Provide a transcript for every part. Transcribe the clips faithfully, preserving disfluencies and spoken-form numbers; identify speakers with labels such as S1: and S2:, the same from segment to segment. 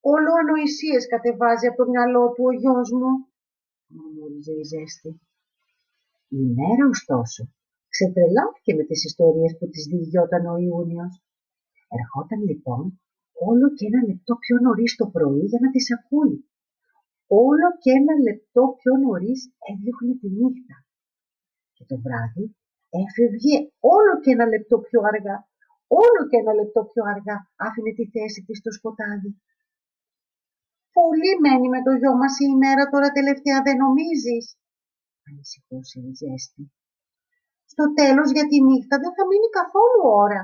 S1: Όλο ανοησίες κατεβάζει από το μυαλό του ο γιος μου, μουρμούριζε η Ζέστη. Η μέρα, ωστόσο, ξετρελάθηκε με τις ιστορίες που της διηγιόταν ο Ιούνιος. Ερχόταν λοιπόν όλο και ένα λεπτό πιο νωρίς το πρωί για να τις ακούει. Όλο και ένα λεπτό πιο νωρίς έδιωχνε τη νύχτα. Και το βράδυ έφευγε όλο και ένα λεπτό πιο αργά. Όλο και ένα λεπτό πιο αργά άφηνε τη θέση της στο σκοτάδι. «Πολύ μένει με το γιο μας η ημέρα τώρα τελευταία, δεν νομίζεις?» ανησυχούσε η Ζέστη. «Στο τέλος για τη νύχτα δεν θα μείνει καθόλου ώρα».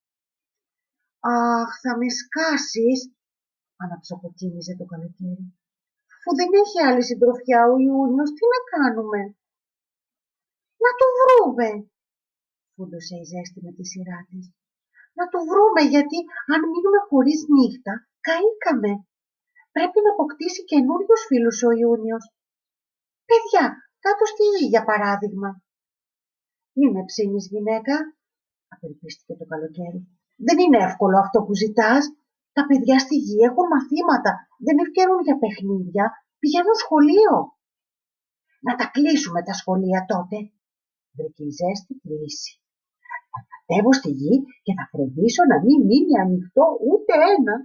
S1: «Αχ, θα με σκάσεις», αναψοκοκκίνιζε το καλοκαίρι. «Αφού δεν έχει άλλη συντροφιά ο Ιούνιος, τι να κάνουμε?» «Να του βρούμε», φούντωσε η Ζέστη με τη σειρά της. «Να του βρούμε, γιατί αν μείνουμε χωρίς νύχτα, καήκαμε. Πρέπει να αποκτήσει καινούριους φίλους ο Ιούνιος. Παιδιά, κάτω στη γη για παράδειγμα». «Μη με ψήνεις, γυναίκα», απελπίστηκε το καλοκαίρι. «Δεν είναι εύκολο αυτό που ζητάς. Τα παιδιά στη γη έχουν μαθήματα, δεν ευκαιρούν για παιχνίδια, πηγαίνουν σχολείο». «Να τα κλείσουμε τα σχολεία τότε», βρήκε η Ζέστη λύση. «Θα κατέβω στη γη και θα φροντίσω να μην μείνει ανοιχτό ούτε ένα».